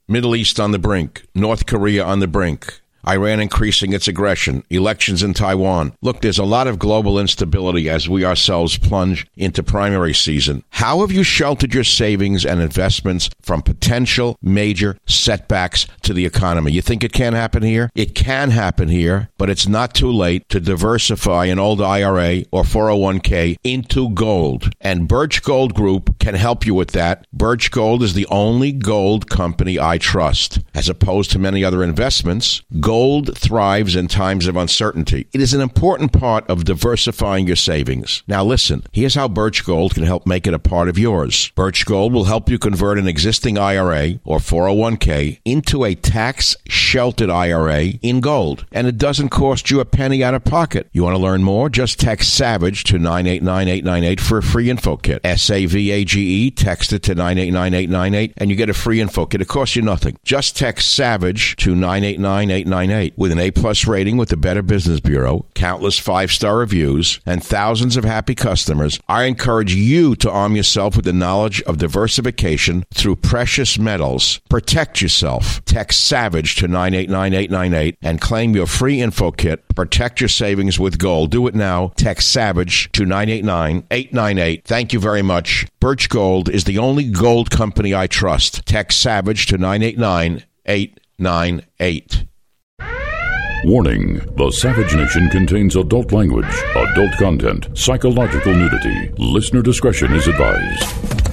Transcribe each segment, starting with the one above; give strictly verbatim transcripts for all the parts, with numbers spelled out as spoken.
Middle East on the brink. North Korea on the brink. Iran increasing its aggression, elections in Taiwan. Look, there's a lot of global instability as we ourselves plunge into primary season. How have you sheltered your savings and investments from potential major setbacks to the economy? You think it can't happen here? It can happen here, but it's not too late to diversify an old I R A or four oh one k into gold. And Birch Gold Group can help you with that. Birch Gold is the only gold company I trust. As opposed to many other investments, gold thrives in times of uncertainty. It is an important part of diversifying your savings. Now listen, here's how Birch Gold can help make it a part of yours. Birch Gold will help you convert an existing I R A or four oh one k into a tax-sheltered I R A in gold. And it doesn't cost you a penny out of pocket. You want to learn more? Just text SAVAGE to nine eight nine eight nine eight for a free info kit. S A V A G E, text it to nine eight nine eight nine eight and you get a free info kit. It costs you nothing. Just text SAVAGE to nine eight nine eight nine eight. With an A-plus rating with the Better Business Bureau, countless five-star reviews, and thousands of happy customers, I encourage you to arm yourself with the knowledge of diversification through precious metals. Protect yourself. Text SAVAGE to nine eight nine eight nine eight and claim your free info kit. Protect your savings with gold. Do it now. Text SAVAGE to nine eight nine eight nine eight. Thank you very much. Birch Gold is the only gold company I trust. Text SAVAGE to nine eight nine eight nine eight. Warning, the Savage Nation contains adult language, adult content, psychological nudity. Listener discretion is advised.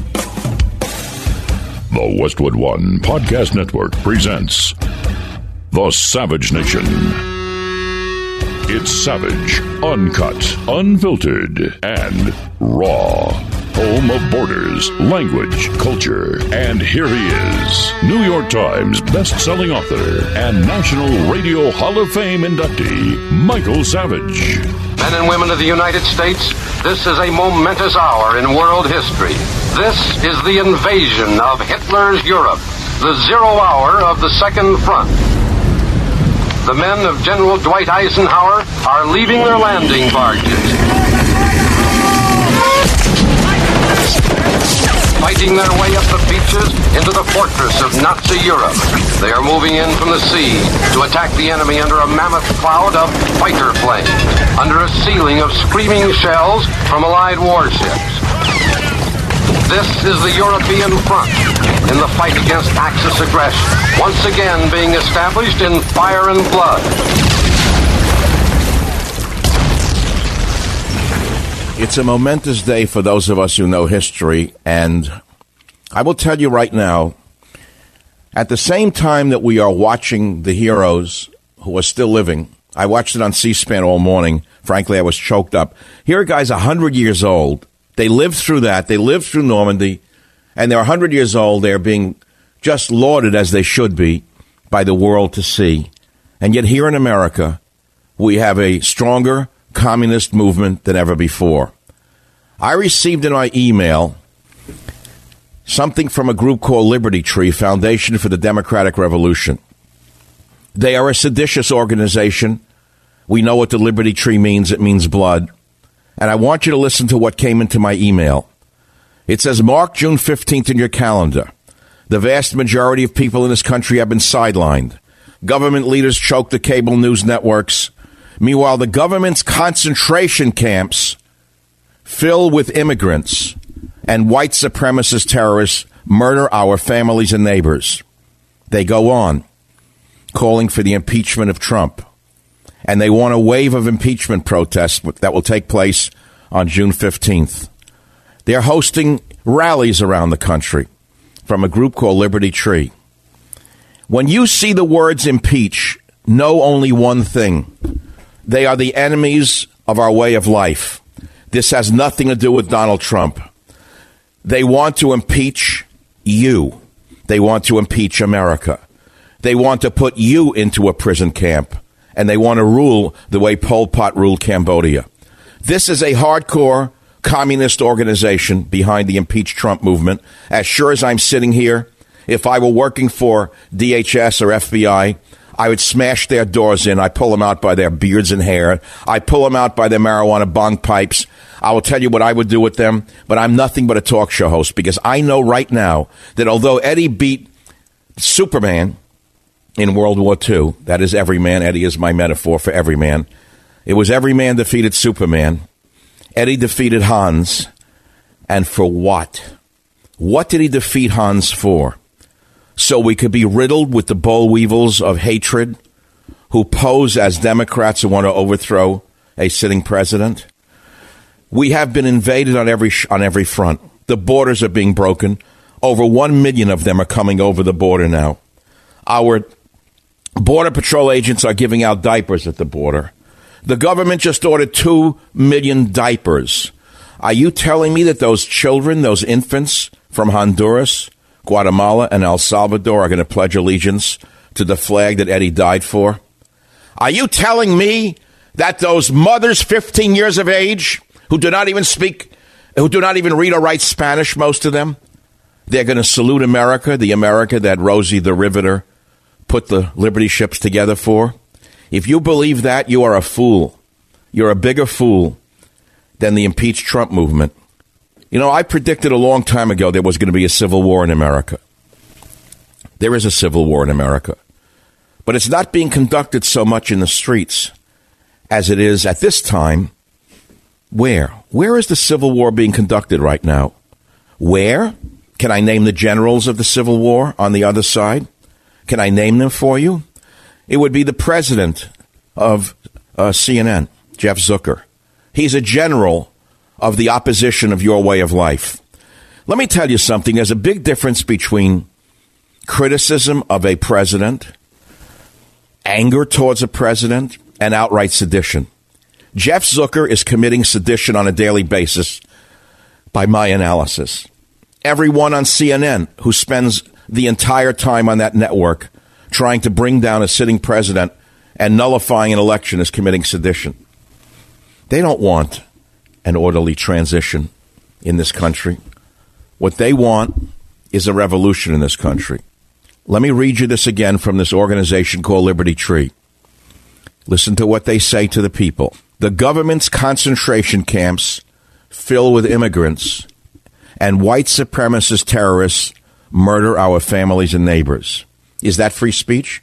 The Westwood One Podcast Network presents The Savage Nation. It's savage, uncut, unfiltered, and raw. Home of borders, language, culture. And here he is, New York Times best-selling author and National Radio Hall of Fame inductee, Michael Savage. Men and women of the United States, this is a momentous hour in world history. This is the invasion of Hitler's Europe, the zero hour of the Second Front. The men of General Dwight Eisenhower are leaving their landing barges, fighting their way up the beaches into the fortress of Nazi Europe. They are moving in from the sea to attack the enemy under a mammoth cloud of fighter planes, under a ceiling of screaming shells from Allied warships. This is the European front in the fight against Axis aggression, once again being established in fire and blood. It's a momentous day for those of us who know history, and I will tell you right now, at the same time that we are watching the heroes who are still living, I watched it on C-SPAN all morning. Frankly, I was choked up. Here are guys one hundred years old. They lived through that. They lived through Normandy, and they're one hundred years old. They're being just lauded, as they should be, by the world to see. And yet here in America, we have a stronger communist movement than ever before. I received in my email something from a group called Liberty Tree, Foundation for the Democratic Revolution. They are a seditious organization. We know what the Liberty Tree means. It means blood. And I want you to listen to what came into my email. It says, mark June fifteenth in your calendar. The vast majority of people in this country have been sidelined. Government leaders choke the cable news networks. Meanwhile, the government's concentration camps fill with immigrants, and white supremacist terrorists murder our families and neighbors. They go on, calling for the impeachment of Trump. And they want a wave of impeachment protests that will take place on June fifteenth. They're hosting rallies around the country from a group called Liberty Tree. When you see the words impeach, know only one thing. They are the enemies of our way of life. This has nothing to do with Donald Trump. They want to impeach you. They want to impeach America. They want to put you into a prison camp. And they want to rule the way Pol Pot ruled Cambodia. This is a hardcore communist organization behind the Impeach Trump movement. As sure as I'm sitting here, if I were working for D H S or F B I, I would smash their doors in. I pull them out by their beards and hair. I pull them out by their marijuana bong pipes. I will tell you what I would do with them, but I'm nothing but a talk show host because I know right now that although Eddie beat Superman in World War Two. That is Everyman. Eddie is my metaphor for Everyman. It was Everyman defeated Superman. Eddie defeated Hans. And for what? What did he defeat Hans for? So we could be riddled with the boll weevils of hatred who pose as Democrats who want to overthrow a sitting president? We have been invaded on every sh- on every front. The borders are being broken. Over one million of them are coming over the border now. Our Border Patrol agents are giving out diapers at the border. The government just ordered two million diapers. Are you telling me that those children, those infants from Honduras, Guatemala, and El Salvador are going to pledge allegiance to the flag that Eddie died for? Are you telling me that those mothers fifteen years of age who do not even speak, who do not even read or write Spanish, most of them, they're going to salute America, the America that Rosie the Riveter put the Liberty ships together for? If you believe that, you are a fool. You're a bigger fool than the impeach Trump movement. You know, I predicted a long time ago there was going to be a civil war in America. There is a civil war in America. But it's not being conducted so much in the streets as it is at this time. Where? Where is the civil war being conducted right now? Where? Can I name the generals of the civil war on the other side? Can I name them for you? It would be the president of uh, C N N, Jeff Zucker. He's a general of the opposition of your way of life. Let me tell you something. There's a big difference between criticism of a president, anger towards a president, and outright sedition. Jeff Zucker is committing sedition on a daily basis by my analysis. Everyone on C N N who spends the entire time on that network trying to bring down a sitting president and nullifying an election is committing sedition. They don't want an orderly transition in this country. What they want is a revolution in this country. Let me read you this again from this organization called Liberty Tree. Listen to what they say to the people. The government's concentration camps fill with immigrants, and white supremacist terrorists murder our families and neighbors. Is that free speech?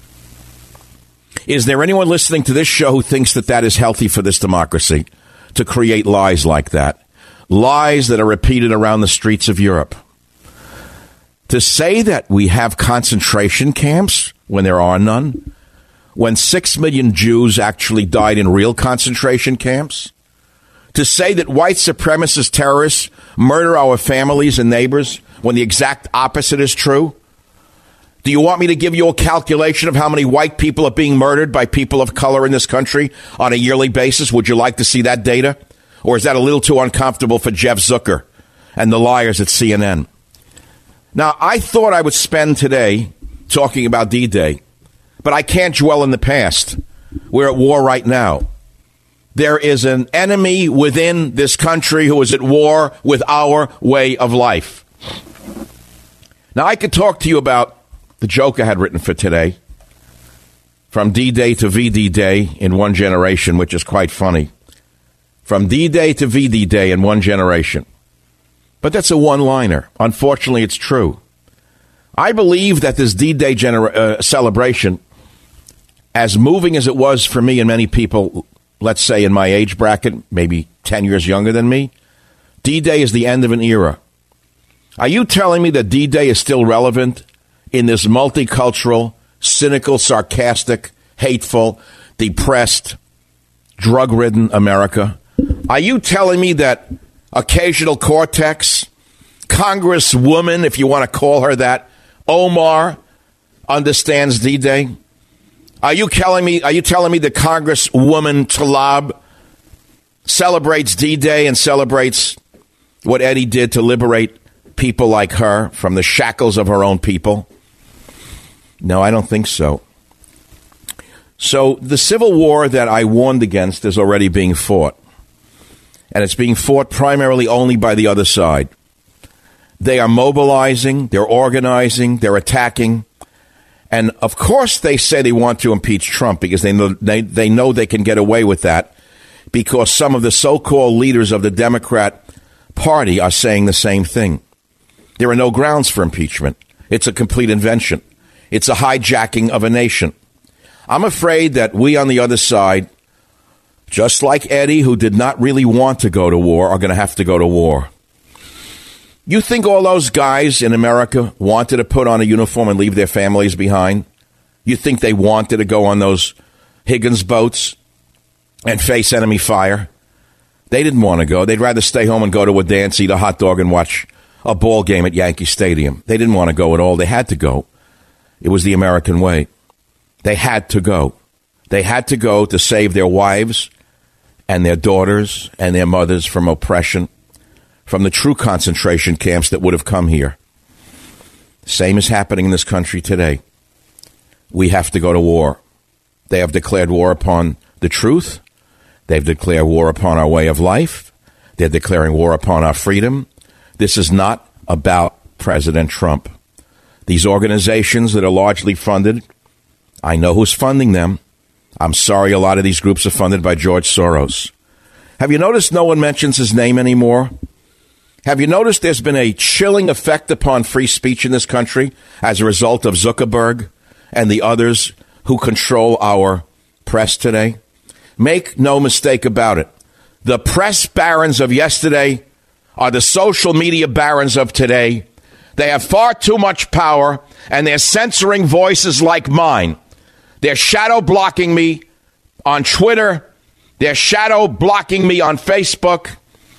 Is there anyone listening to this show who thinks that that is healthy for this democracy, to create lies like that? Lies that are repeated around the streets of Europe. To say that we have concentration camps when there are none, when six million Jews actually died in real concentration camps, to say that white supremacist terrorists murder our families and neighbors when the exact opposite is true? Do you want me to give you a calculation of how many white people are being murdered by people of color in this country on a yearly basis? Would you like to see that data? Or is that a little too uncomfortable for Jeff Zucker and the liars at C N N? Now, I thought I would spend today talking about D-Day, but I can't dwell in the past. We're at war right now. There is an enemy within this country who is at war with our way of life. Now, I could talk to you about the joke I had written for today, from D-Day to V D Day in one generation, which is quite funny. From D-Day to V D Day in one generation. But that's a one-liner. Unfortunately, it's true. I believe that this D-Day gener- uh, celebration, as moving as it was for me and many people, let's say in my age bracket, maybe ten years younger than me, D-Day is the end of an era. Are you telling me that D-Day is still relevant in this multicultural, cynical, sarcastic, hateful, depressed, drug-ridden America? Are you telling me that occasional Cortex, Congresswoman, if you want to call her that, Omar, understands D-Day? Are you telling me, are you telling me that Congresswoman Tlaib celebrates D-Day and celebrates what Eddie did to liberate people like her from the shackles of her own people? No, I don't think so. So the civil war that I warned against is already being fought. And it's being fought primarily only by the other side. They are mobilizing, they're organizing, they're attacking. And, of course, they say they want to impeach Trump because they know they, they know they can get away with that because some of the so-called leaders of the Democrat Party are saying the same thing. There are no grounds for impeachment. It's a complete invention. It's a hijacking of a nation. I'm afraid that we on the other side, just like Eddie, who did not really want to go to war, are going to have to go to war. You think all those guys in America wanted to put on a uniform and leave their families behind? You think they wanted to go on those Higgins boats and face enemy fire? They didn't want to go. They'd rather stay home and go to a dance, eat a hot dog, and watch a ball game at Yankee Stadium. They didn't want to go at all. They had to go. It was the American way. They had to go. They had to go to save their wives and their daughters and their mothers from oppression, from the true concentration camps that would have come here. Same is happening in this country today. We have to go to war. They have declared war upon the truth. They've declared war upon our way of life. They're declaring war upon our freedom. This is not about President Trump. These organizations that are largely funded, I know who's funding them. I'm sorry, a lot of these groups are funded by George Soros. Have you noticed no one mentions his name anymore? Have you noticed there's been a chilling effect upon free speech in this country as a result of Zuckerberg and the others who control our press today? Make no mistake about it. The press barons of yesterday are the social media barons of today. They have far too much power, and they're censoring voices like mine. They're shadow blocking me on Twitter. They're shadow blocking me on Facebook.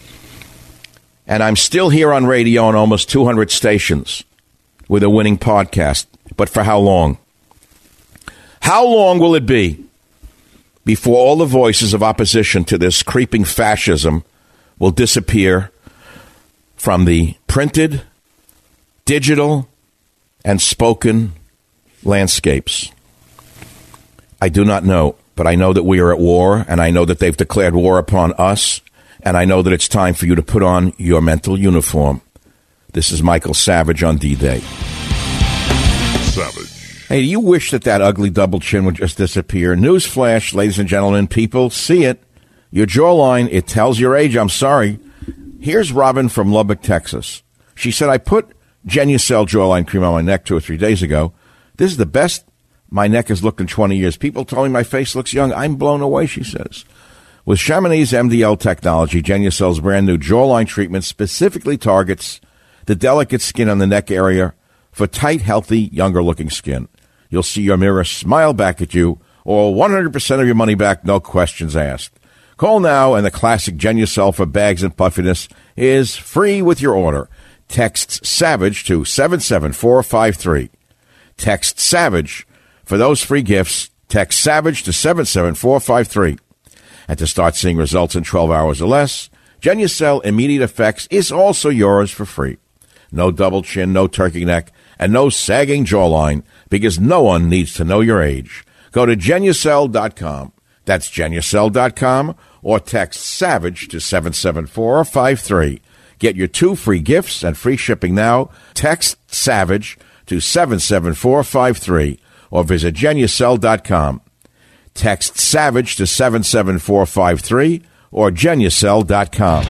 And I'm still here on radio on almost two hundred stations with a winning podcast. But for how long? How long will it be before all the voices of opposition to this creeping fascism will disappear from the printed, digital, and spoken landscapes? I do not know, but I know that we are at war, and I know that they've declared war upon us, and I know that it's time for you to put on your mental uniform. This is Michael Savage on D-Day. Savage. Hey, do you wish that that ugly double chin would just disappear? Newsflash, ladies and gentlemen, people, see it. Your jawline, it tells your age. I'm sorry. Here's Robin from Lubbock, Texas. She said, I put Genucel jawline cream on my neck two or three days ago. This is the best my neck has looked in twenty years. People told me my face looks young. I'm blown away, she says. With Chamonix M D L technology, Genucel's brand new jawline treatment specifically targets the delicate skin on the neck area for tight, healthy, younger-looking skin. You'll see your mirror smile back at you, or one hundred percent of your money back, no questions asked. Call now, and the classic Genucel for bags and puffiness is free with your order. Text SAVAGE to seven seven four five three. Text SAVAGE for those free gifts. Text SAVAGE to seven seven four five three. And to start seeing results in twelve hours or less, Genucel Immediate Effects is also yours for free. No double chin, no turkey neck, and no sagging jawline, because no one needs to know your age. Go to Genucel dot com. That's Genucel dot com, or text SAVAGE to seven seven four five three. Get your two free gifts and free shipping now. Text SAVAGE to seven seven four five three, or visit Genucel dot com. Text SAVAGE to seven seven four five three, or Genucel dot com.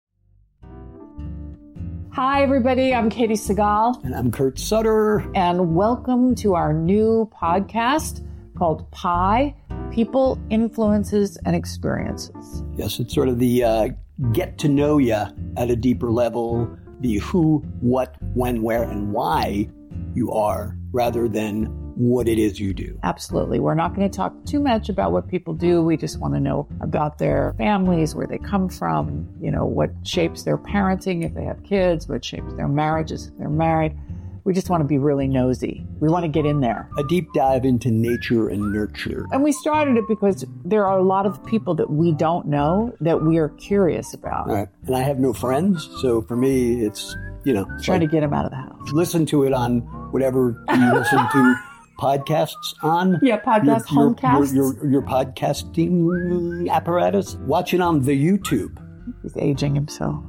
Hi, everybody. I'm Katie Segal. And I'm Kurt Sutter. And welcome to our new podcast called Pi, People, Influences, and Experiences. Yes, it's sort of the uh, get to know you at a deeper level, the who, what, when, where, and why you are, rather than what it is you do. Absolutely. We're not going to talk too much about what people do. We just want to know about their families, where they come from, you know, what shapes their parenting if they have kids, what shapes their marriages if they're married. We just want to be really nosy. We want to get in there. A deep dive into nature and nurture. And we started it because there are a lot of people that we don't know that we are curious about. Right. And I have no friends, so for me, it's, you know. Trying like, to get them out of the house. Listen to it on whatever you listen to podcasts on. Yeah, podcast, your, homecasts. Your, your, your podcasting apparatus. Watch it on the YouTube. He's aging himself.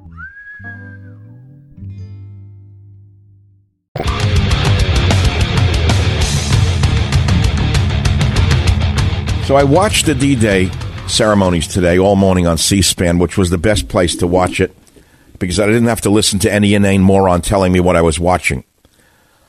So I watched the D-Day ceremonies today all morning on C-SPAN, which was the best place to watch it because I didn't have to listen to any inane moron telling me what I was watching.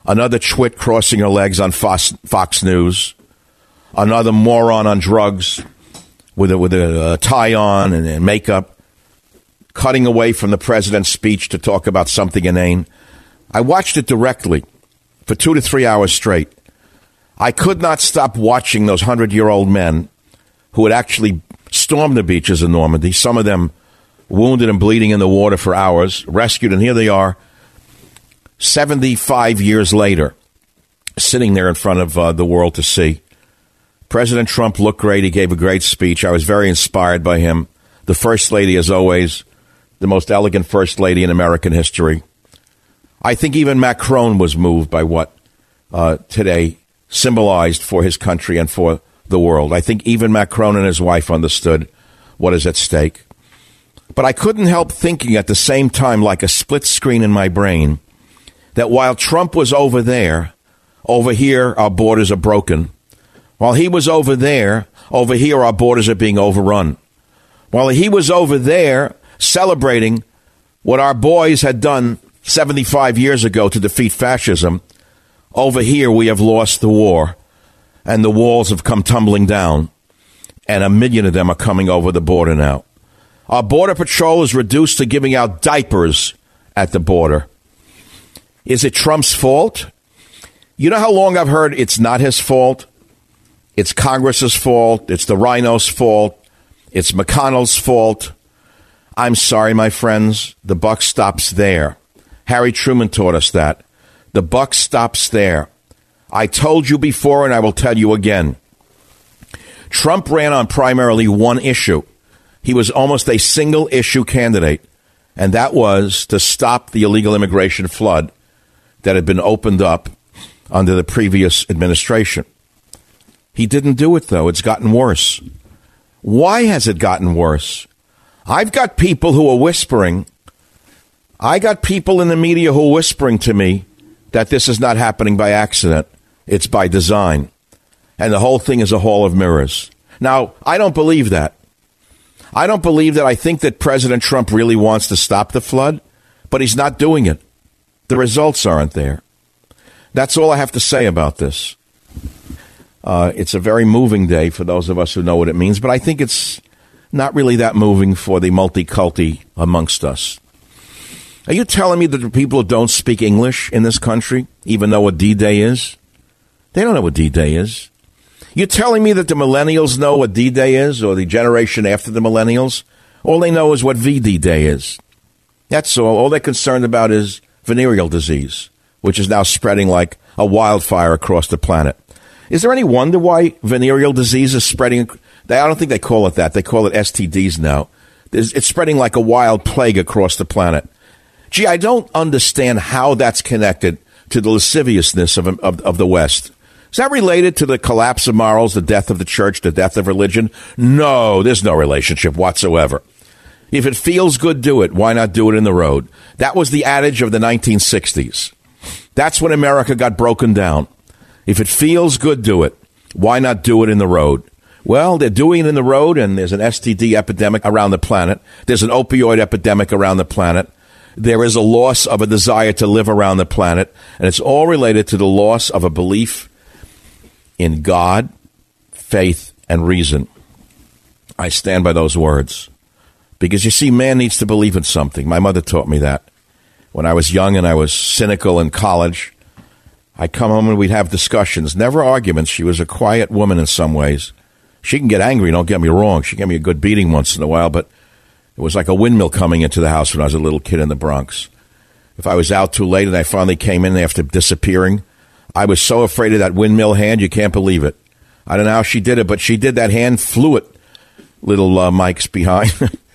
another twit crossing her legs on Fox, Fox News, another moron on drugs with a, with a, a tie on and, and makeup, cutting away from the president's speech to talk about something inane. I watched it directly for two to three hours straight. I could not stop watching those hundred-year-old men who had actually stormed the beaches in Normandy, some of them wounded and bleeding in the water for hours, rescued, and here they are, seventy-five years later, sitting there in front of uh, the world to see. President Trump looked great. He gave a great speech. I was very inspired by him. The First Lady, as always, the most elegant First Lady in American history. I think even Macron was moved by what uh, today symbolized for his country and for the world. I think even Macron and his wife understood what is at stake. But I couldn't help thinking at the same time, like a split screen in my brain, that while Trump was over there, over here our borders are broken. While he was over there, over here our borders are being overrun. While he was over there celebrating what our boys had done seventy-five years ago to defeat fascism, over here we have lost the war, and the walls have come tumbling down, and a million of them are coming over the border now. Our Border Patrol is reduced to giving out diapers at the border. Is it Trump's fault? You know how long I've heard it's not his fault? It's Congress's fault. It's the rhinos' fault. It's McConnell's fault. I'm sorry, my friends. The buck stops there. Harry Truman taught us that. The buck stops there. I told you before, and I will tell you again. Trump ran on primarily one issue. He was almost a single-issue candidate, and that was to stop the illegal immigration flood that had been opened up under the previous administration. He didn't do it, though. It's gotten worse. Why has it gotten worse? I've got people who are whispering. I got people in the media who are whispering to me that this is not happening by accident. It's by design. And the whole thing is a hall of mirrors. Now, I don't believe that. I don't believe that. I think that President Trump really wants to stop the flood, but he's not doing it. The results aren't there. That's all I have to say about this. Uh, it's a very moving day for those of us who know what it means, but I think it's not really that moving for the multi-culti amongst us. Are you telling me that the people who don't speak English in this country even know what D-Day is? They don't know what D-Day is. You're telling me that the millennials know what D-Day is, or the generation after the millennials? All they know is what V D Day is. That's all. All they're concerned about is venereal disease, which is now spreading like a wildfire across the planet. Is there any wonder why venereal disease is spreading? I don't think they call it that. They call it S T Ds now. It's spreading like a wild plague across the planet. Gee, I don't understand how that's connected to the lasciviousness of, of, of the West. Is that related to the collapse of morals, the death of the church, the death of religion? No, there's no relationship whatsoever. If it feels good, do it. Why not do it in the road? That was the adage of the nineteen sixties. That's when America got broken down. If it feels good, do it. Why not do it in the road? Well, they're doing it in the road, and there's an S T D epidemic around the planet. There's an opioid epidemic around the planet. There is a loss of a desire to live around the planet, and it's all related to the loss of a belief in God, faith, and reason. I stand by those words. Because, you see, man needs to believe in something. My mother taught me that. When I was young and I was cynical in college, I'd come home and we'd have discussions, never arguments. She was a quiet woman in some ways. She can get angry, don't get me wrong. She gave me a good beating once in a while, but it was like a windmill coming into the house when I was a little kid in the Bronx. If I was out too late and I finally came in after disappearing, I was so afraid of that windmill hand, you can't believe it. I don't know how she did it, but she did. That hand flew at little uh, Mike's behind.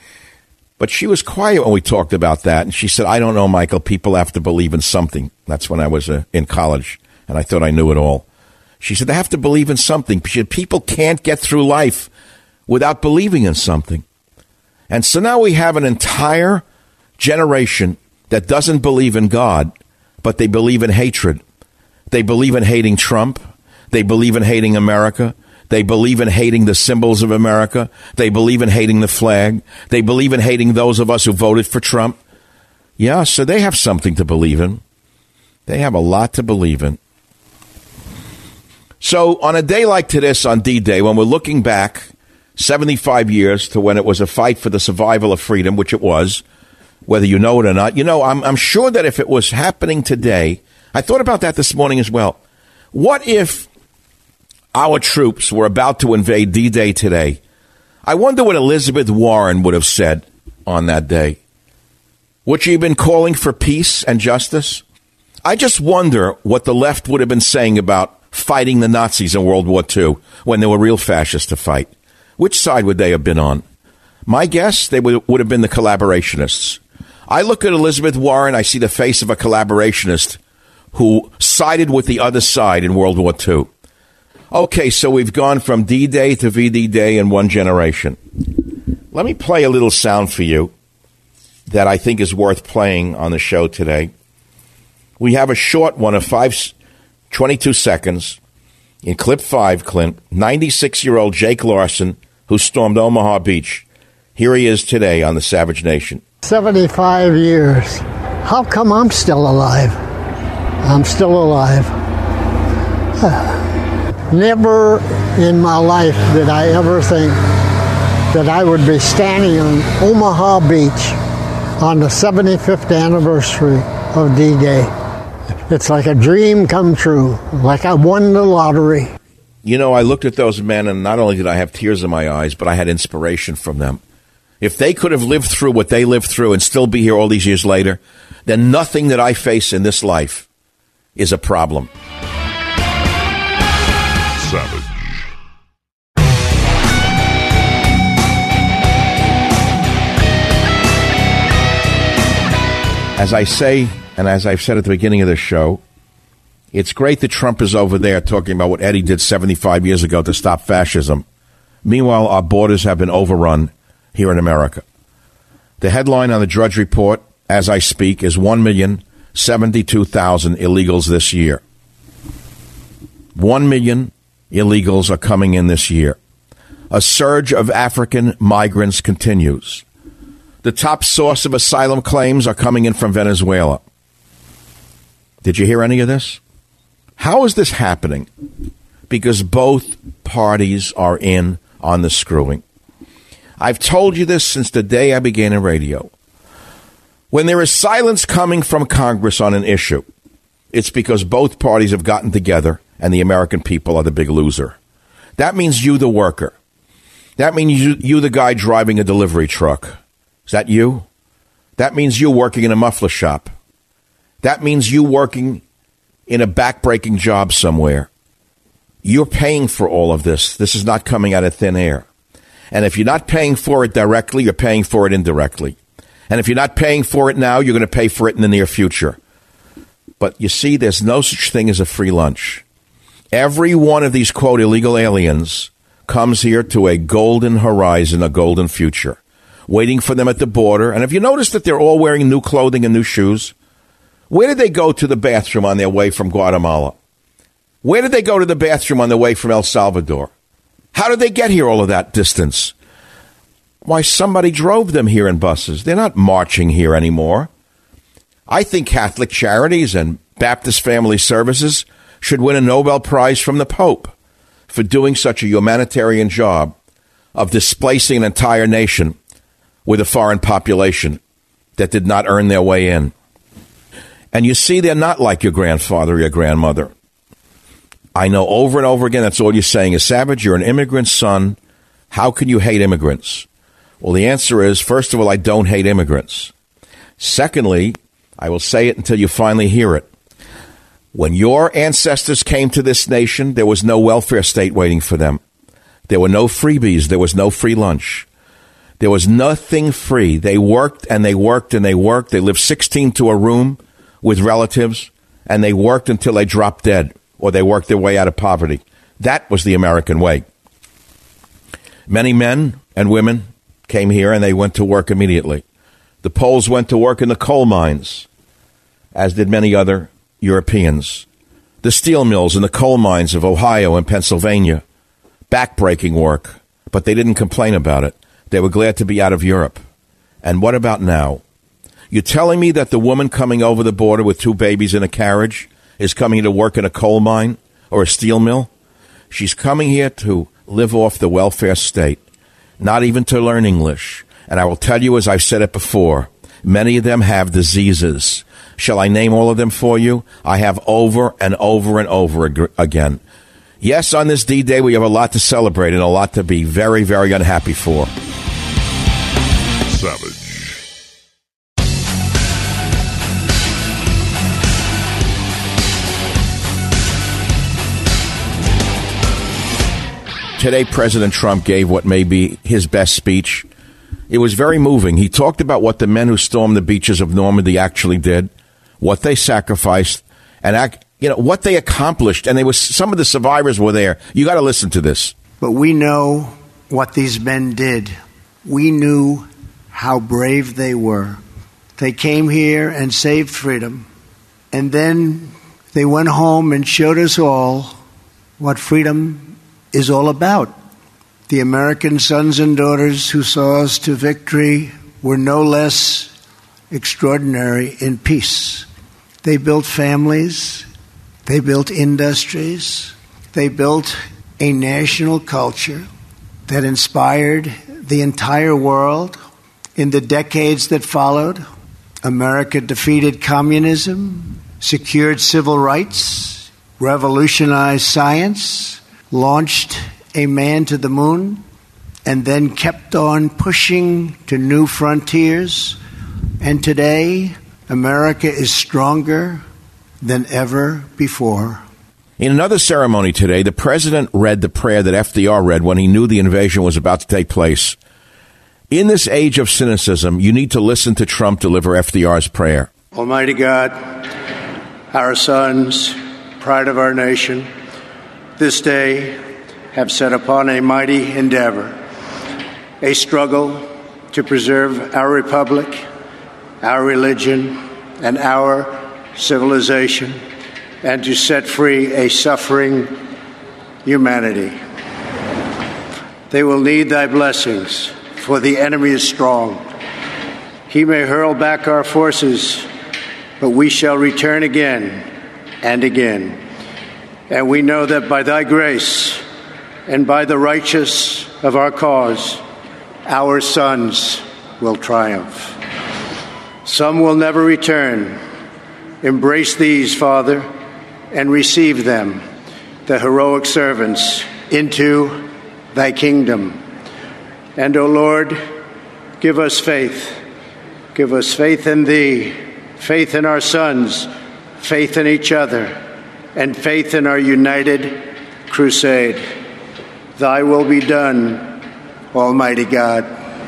But she was quiet when we talked about that. And she said, I don't know, Michael, people have to believe in something. That's when I was uh, in college, and I thought I knew it all. She said, they have to believe in something. People can't get through life without believing in something. And so now we have an entire generation that doesn't believe in God, but they believe in hatred. They believe in hating Trump. They believe in hating America. They believe in hating the symbols of America. They believe in hating the flag. They believe in hating those of us who voted for Trump. Yeah, so they have something to believe in. They have a lot to believe in. So on a day like this, on D-Day, when we're looking back seventy-five years to when it was a fight for the survival of freedom, which it was, whether you know it or not, you know, I'm, I'm sure that if it was happening today, I thought about that this morning as well. What if our troops were about to invade D-Day today? I wonder what Elizabeth Warren would have said on that day. Would she have been calling for peace and justice? I just wonder what the left would have been saying about fighting the Nazis in World War Two when there were real fascists to fight. Which side would they have been on? My guess, they would, would have been the collaborationists. I look at Elizabeth Warren, I see the face of a collaborationist who sided with the other side in World War Two. Okay, so we've gone from D-Day to V D Day in one generation. Let me play a little sound for you that I think is worth playing on the show today. We have a short one of five, twenty-two seconds. In clip five, Clint, ninety-six-year-old Jake Larson, who stormed Omaha Beach. Here he is today on the Savage Nation. seventy-five years. How come I'm still alive? I'm still alive. Never in my life did I ever think that I would be standing on Omaha Beach on the seventy-fifth anniversary of D-Day. It's like a dream come true, like I won the lottery. You know, I looked at those men, and not only did I have tears in my eyes, but I had inspiration from them. If they could have lived through what they lived through and still be here all these years later, then nothing that I face in this life is a problem. Savage. As I say, and as I've said at the beginning of the show, it's great that Trump is over there talking about what Eddie did seventy-five years ago to stop fascism. Meanwhile, our borders have been overrun here in America. The headline on the Drudge Report, as I speak, is one million seventy-two thousand illegals this year. one million illegals are coming in this year. A surge of African migrants continues. The top source of asylum claims are coming in from Venezuela. Did you hear any of this? How is this happening? Because both parties are in on the screwing. I've told you this since the day I began in radio. When there is silence coming from Congress on an issue, it's because both parties have gotten together and the American people are the big loser. That means you, the worker. That means you, you the guy driving a delivery truck. Is that you? That means you working in a muffler shop. That means you working in a backbreaking job somewhere. You're paying for all of this. This is not coming out of thin air. And if you're not paying for it directly, you're paying for it indirectly. And if you're not paying for it now, you're going to pay for it in the near future. But you see, there's no such thing as a free lunch. Every one of these, quote, illegal aliens comes here to a golden horizon, a golden future, waiting for them at the border. And have you noticed that they're all wearing new clothing and new shoes? Where did they go to the bathroom on their way from Guatemala? Where did they go to the bathroom on their way from El Salvador? How did they get here all of that distance? Why, somebody drove them here in buses. They're not marching here anymore. I think Catholic Charities and Baptist Family Services should win a Nobel Prize from the Pope for doing such a humanitarian job of displacing an entire nation with a foreign population that did not earn their way in. And you see, they're not like your grandfather or your grandmother. I know over and over again, that's all you're saying is, Savage, you're an immigrant son. How can you hate immigrants? Well, the answer is, first of all, I don't hate immigrants. Secondly, I will say it until you finally hear it. When your ancestors came to this nation, there was no welfare state waiting for them. There were no freebies. There was no free lunch. There was nothing free. They worked and they worked and they worked. They lived sixteen to a room with relatives, and they worked until they dropped dead, or they worked their way out of poverty. That was the American way. Many men and women came here, and they went to work immediately. The Poles went to work in the coal mines, as did many other Europeans. The steel mills and the coal mines of Ohio and Pennsylvania, backbreaking work, but they didn't complain about it. They were glad to be out of Europe. And what about now? You're telling me that the woman coming over the border with two babies in a carriage is coming to work in a coal mine or a steel mill? She's coming here to live off the welfare state, not even to learn English. And I will tell you, as I've said it before, many of them have diseases. Shall I name all of them for you? I have over and over and over ag- again. Yes, on this D-Day, we have a lot to celebrate and a lot to be very, very unhappy for. Savage. Today, President Trump gave what may be his best speech. It was very moving. He talked about what the men who stormed the beaches of Normandy actually did, what they sacrificed, and act, you know what they accomplished. And they was some of the survivors were there. You got to listen to this. But we know what these men did. We knew how brave they were. They came here and saved freedom, and then they went home and showed us all what freedom is all about. The American sons and daughters who saw us to victory were no less extraordinary in peace. They built families, they built industries, they built a national culture that inspired the entire world. In the decades that followed, America defeated communism, secured civil rights, revolutionized science, launched a man to the moon, and then kept on pushing to new frontiers. And today, America is stronger than ever before. In another ceremony today, the president read the prayer that F D R read when he knew the invasion was about to take place. In this age of cynicism, you need to listen to Trump deliver F D R's prayer. Almighty God, our sons, pride of our nation, this day have set upon a mighty endeavor, a struggle to preserve our republic, our religion, and our civilization, and to set free a suffering humanity. They will need thy blessings, for the enemy is strong. He may hurl back our forces, but we shall return again and again. And we know that by thy grace and by the righteous of our cause, our sons will triumph. Some will never return. Embrace these, Father, and receive them, the heroic servants, into thy kingdom. And, O Lord, give us faith. Give us faith in thee, faith in our sons, faith in each other, and faith in our united crusade. Thy will be done, Almighty God.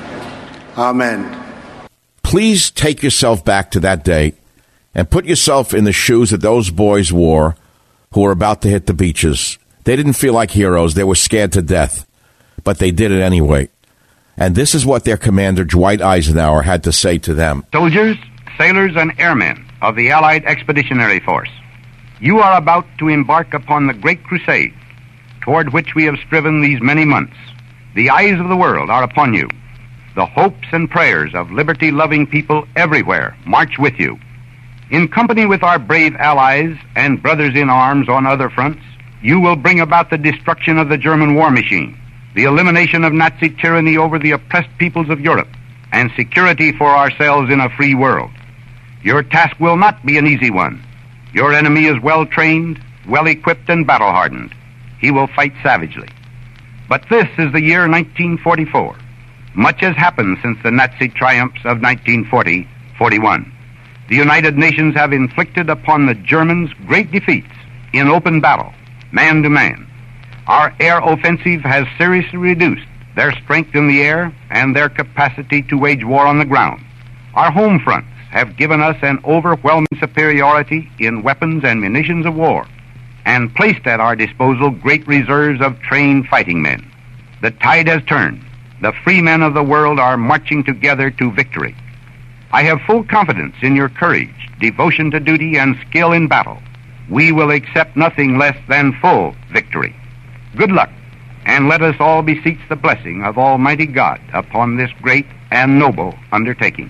Amen. Please take yourself back to that day and put yourself in the shoes that those boys wore who were about to hit the beaches. They didn't feel like heroes. They were scared to death, but they did it anyway. And this is what their commander, Dwight Eisenhower, had to say to them. Soldiers, sailors, and airmen of the Allied Expeditionary Force, you are about to embark upon the great crusade toward which we have striven these many months. The eyes of the world are upon you. The hopes and prayers of liberty-loving people everywhere march with you. In company with our brave allies and brothers in arms on other fronts, you will bring about the destruction of the German war machine, the elimination of Nazi tyranny over the oppressed peoples of Europe, and security for ourselves in a free world. Your task will not be an easy one. Your enemy is well-trained, well-equipped, and battle-hardened. He will fight savagely. But this is the year nineteen forty-four. Much has happened since the Nazi triumphs of nineteen forty forty-one. The United Nations have inflicted upon the Germans great defeats in open battle, man to man. Our air offensive has seriously reduced their strength in the air and their capacity to wage war on the ground. Our home fronts have given us an overwhelming superiority in weapons and munitions of war, and placed at our disposal great reserves of trained fighting men. The tide has turned. The free men of the world are marching together to victory. I have full confidence in your courage, devotion to duty, and skill in battle. We will accept nothing less than full victory. Good luck, and let us all beseech the blessing of Almighty God upon this great and noble undertaking.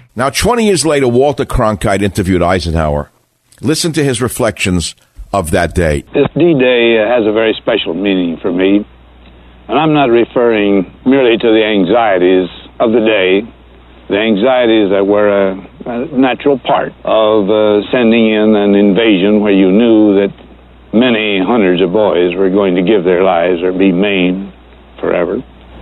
Now, twenty years later, Walter Cronkite interviewed Eisenhower. Listen to his reflections of that day. This D-Day has a very special meaning for me, and I'm not referring merely to the anxieties of the day, the anxieties that were a, a natural part of uh, sending in an invasion where you knew that many hundreds of boys were going to give their lives or be maimed forever.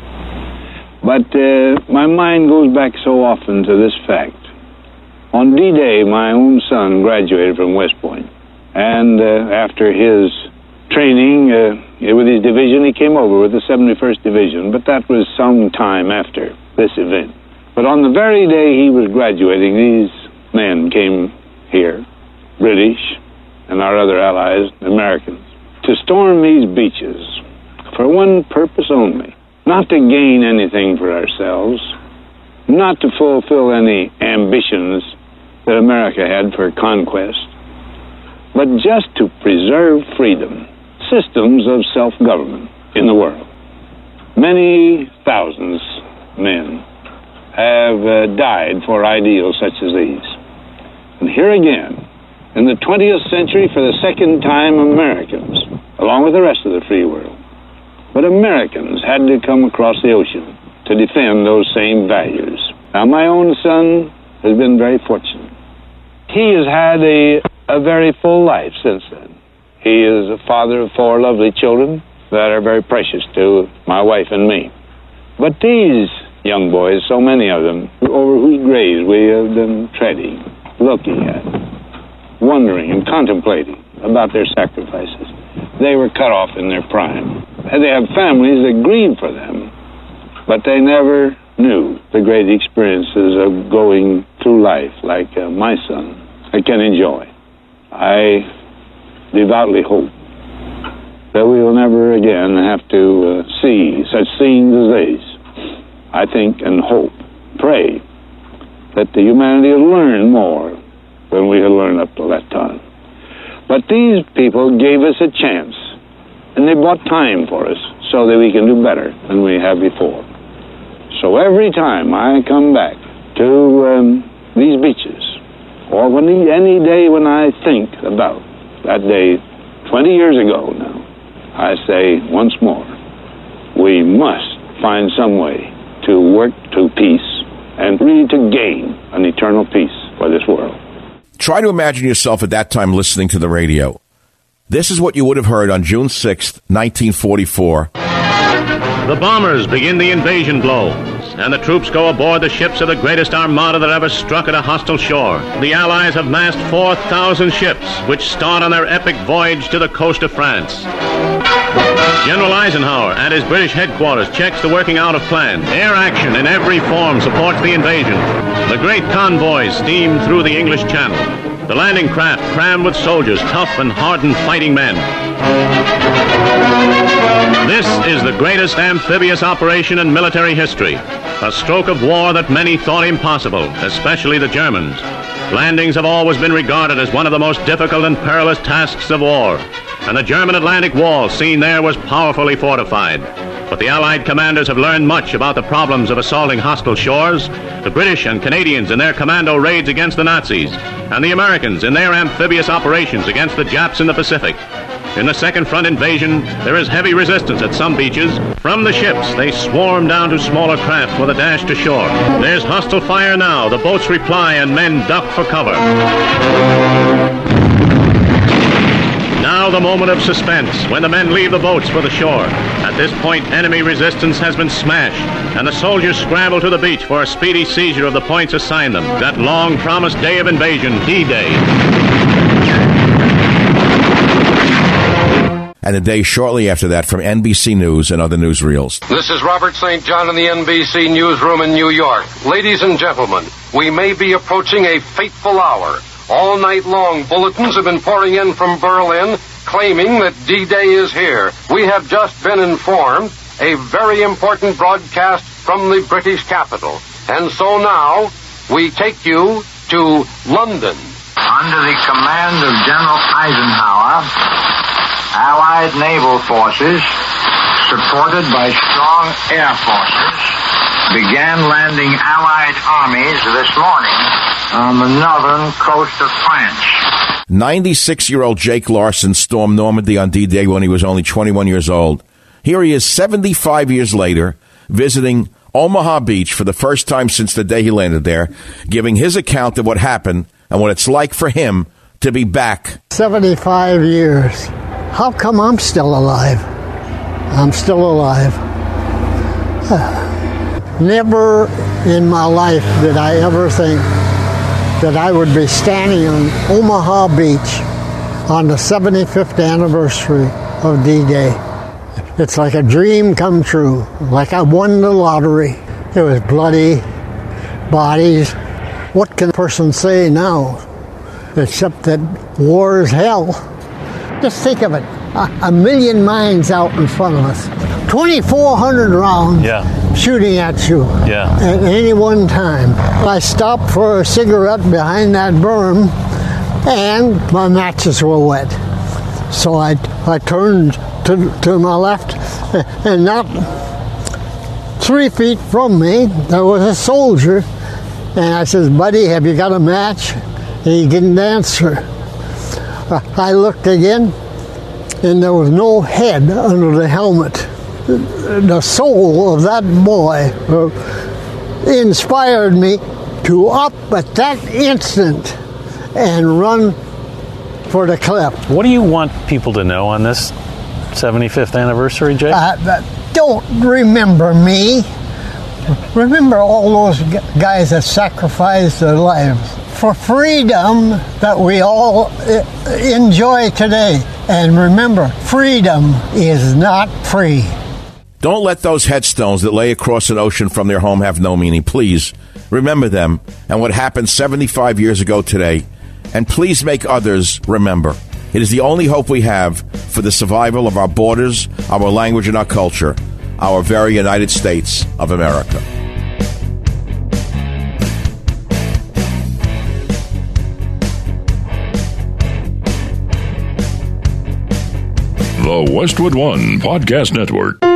But uh, my mind goes back so often to this fact. On D-Day, my own son graduated from West Point. And uh, after his training uh, with his division, he came over with the seventy-first Division. But that was some time after this event. But on the very day he was graduating, these men came here, British and our other allies, Americans, to storm these beaches for one purpose only, not to gain anything for ourselves, not to fulfill any ambitions that America had for conquest, but just to preserve freedom, systems of self-government in the world. Many thousands of men have uh, died for ideals such as these. And here again, in the twentieth century, for the second time, Americans, along with the rest of the free world, but Americans had to come across the ocean to defend those same values. Now, my own son has been very fortunate. He has had a, a very full life since then. He is a father of four lovely children that are very precious to my wife and me. But these young boys, so many of them, over whose graves we have been treading, looking at, wondering and contemplating about their sacrifices. They were cut off in their prime. And they have families that grieve for them, but they never knew the great experiences of going through life like uh, my son I can enjoy. I devoutly hope that we will never again have to uh, see such scenes as these. I think and hope, pray, that the humanity will learn more than we had learned up to that time. But these people gave us a chance, and they bought time for us so that we can do better than we have before. So every time I come back to um, these beaches, or when the, any day when I think about that day twenty years ago now, I say once more, we must find some way to work to peace and really to gain an eternal peace for this world. Try to imagine yourself at that time listening to the radio. This is what you would have heard on June sixth, nineteen forty-four. The bombers begin the invasion blow, and the troops go aboard the ships of the greatest armada that ever struck at a hostile shore. The Allies have massed four thousand ships, which start on their epic voyage to the coast of France. General Eisenhower at his British headquarters checks the working out of plans. Air action in every form supports the invasion. The great convoys steam through the English Channel. The landing craft crammed with soldiers, tough and hardened fighting men. This is the greatest amphibious operation in military history. A stroke of war that many thought impossible, especially the Germans. Landings have always been regarded as one of the most difficult and perilous tasks of war, and the German Atlantic Wall seen there was powerfully fortified. But the Allied commanders have learned much about the problems of assaulting hostile shores, the British and Canadians in their commando raids against the Nazis, and the Americans in their amphibious operations against the Japs in the Pacific. In the Second Front invasion, there is heavy resistance at some beaches. From the ships, they swarm down to smaller craft with a dash to shore. There's hostile fire now. The boats reply and men duck for cover. Now the moment of suspense, when the men leave the boats for the shore. At this point, enemy resistance has been smashed, and the soldiers scramble to the beach for a speedy seizure of the points assigned them. That long-promised day of invasion, D-Day. And a day shortly after that from N B C News and other newsreels. This is Robert Saint John in the N B C newsroom in New York. Ladies and gentlemen, we may be approaching a fateful hour. All night long, bulletins have been pouring in from Berlin claiming that D-Day is here. We have just been informed a very important broadcast from the British capital. And so now, we take you to London. Under the command of General Eisenhower, Allied naval forces, supported by strong air forces, began landing Allied armies this morning on the northern coast of France. ninety-six-year-old Jake Larson stormed Normandy on D-Day when he was only twenty-one years old. Here he is seventy-five years later, visiting Omaha Beach for the first time since the day he landed there, giving his account of what happened and what it's like for him to be back. seventy-five years. How come I'm still alive? I'm still alive. Never in my life did I ever think that I would be standing on Omaha Beach on the seventy-fifth anniversary of D-Day. It's like a dream come true, like I won the lottery. It was bloody bodies. What can a person say now except that war is hell? Just think of it, a, a million mines out in front of us, twenty-four hundred rounds yeah. shooting at you yeah. at any one time. I stopped for a cigarette behind that berm, and my matches were wet. So I, I turned to, to my left, and not three feet from me, there was a soldier. And I says, buddy, have you got a match? And he didn't answer. I looked again, and there was no head under the helmet. The soul of that boy inspired me to up at that instant and run for the cliff. What do you want people to know on this seventy-fifth anniversary, Jake? Uh, don't remember me. Remember all those guys that sacrificed their lives for freedom that we all enjoy today. And remember, freedom is not free. Don't let those headstones that lay across an ocean from their home have no meaning. Please remember them and what happened seventy-five years ago today. And please make others remember. It is the only hope we have for the survival of our borders, our language, and our culture, our very United States of America. The Westwood One Podcast Network.